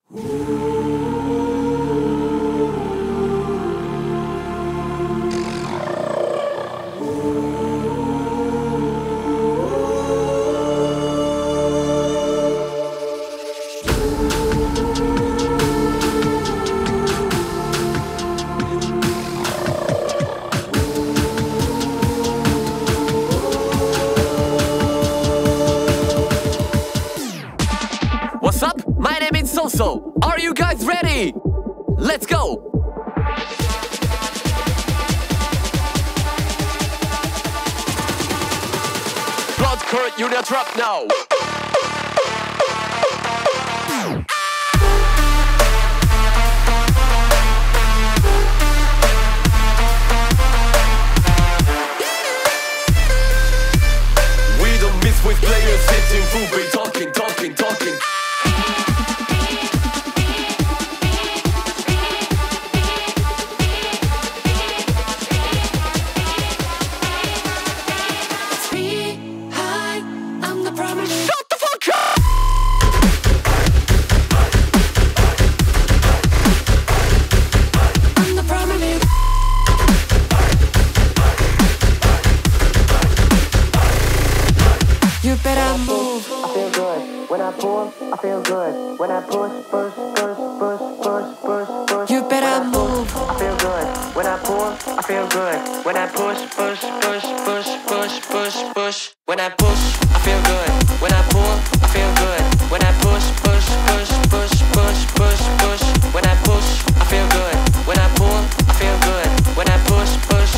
What's up? My name is Soso. Are you guys ready? Let's go! Blood current unit drop now! We don't miss with players sitting through, be talking. Shut the fuck up! I'm the prominent. You better move. I feel good. When I pull, I feel good. When I push. You better move. I feel good. When I pull, I feel good. When I push. When I push, I feel good. When I pull, I feel good. When I push. When I push, I feel good. When I pull, I feel good. When I push.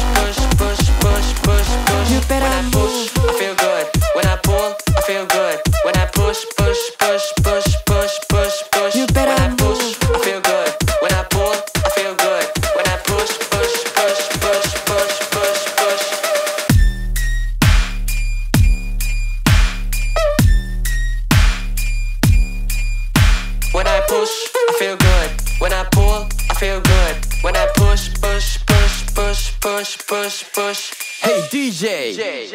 You better When I push, I feel good. When I pull, I feel good. When I push. You better When I push, I feel good. When I pull, I feel good. When I push. When I push, I feel good. When I pull, I feel good. When I push. Hey DJ!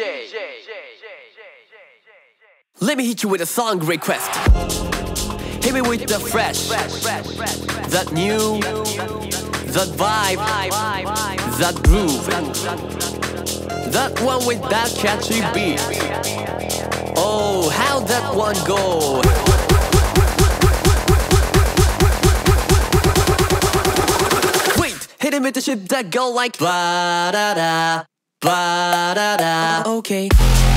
Let me hit you with a song request. Hit me with the fresh, that new, that vibe, that groove, that one with that catchy beat. Oh, how that one go? Wait, hit him with the shit that go like ba da da, ba da da. okay.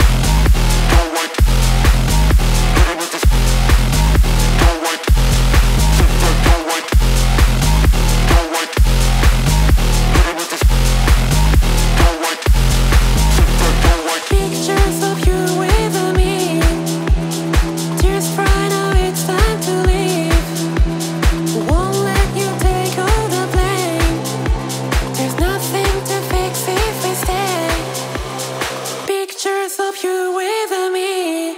Pictures of you with me. Tears fry, now it's time to leave. Won't let you take all the blame. There's nothing to fix if we stay. Pictures of you with me.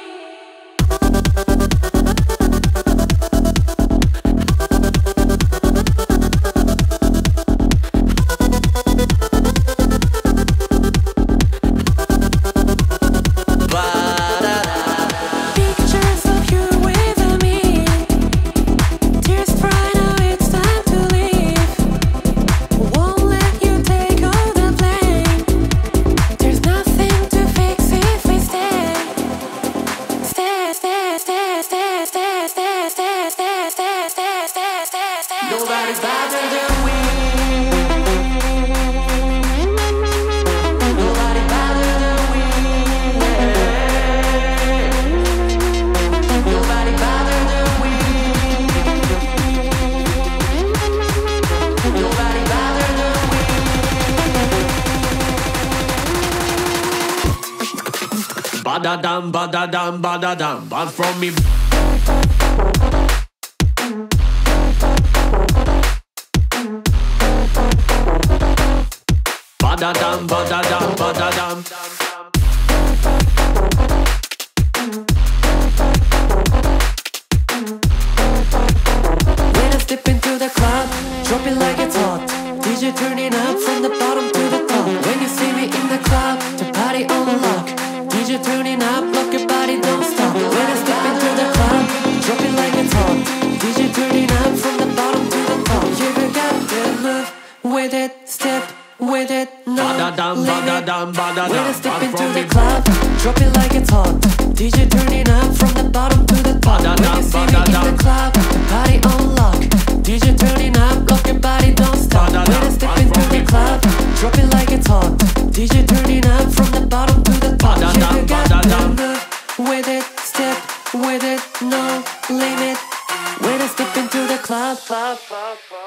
Pictures of you with me. Tears fry, now it's time to leave. Won't let you take all the blame. There's nothing to fix if we stay. Nobody's better than we. Nobody better than we. Nobody better than we. Nobody better than we. Ba-da-dum, but from me. Ba-da-dum. When I step into the club, drop it like it's hot. DJ turning up from the bottom to the top. When you see me in the club, the party on the lock. DJ turning up, lock your body, don't stop. When I step into the club, drop it like it's hot. DJ turning When I step into the club, drop it like it's hot. DJ turning up from the bottom to the top. When you see me in the club, party on lock. DJ turning up, lock your body, don't stop. When I step into the club, drop it like it's hot. DJ turning up from the bottom to the top. Yeah, you got to move with it, step with it, no limit. When I step into the club.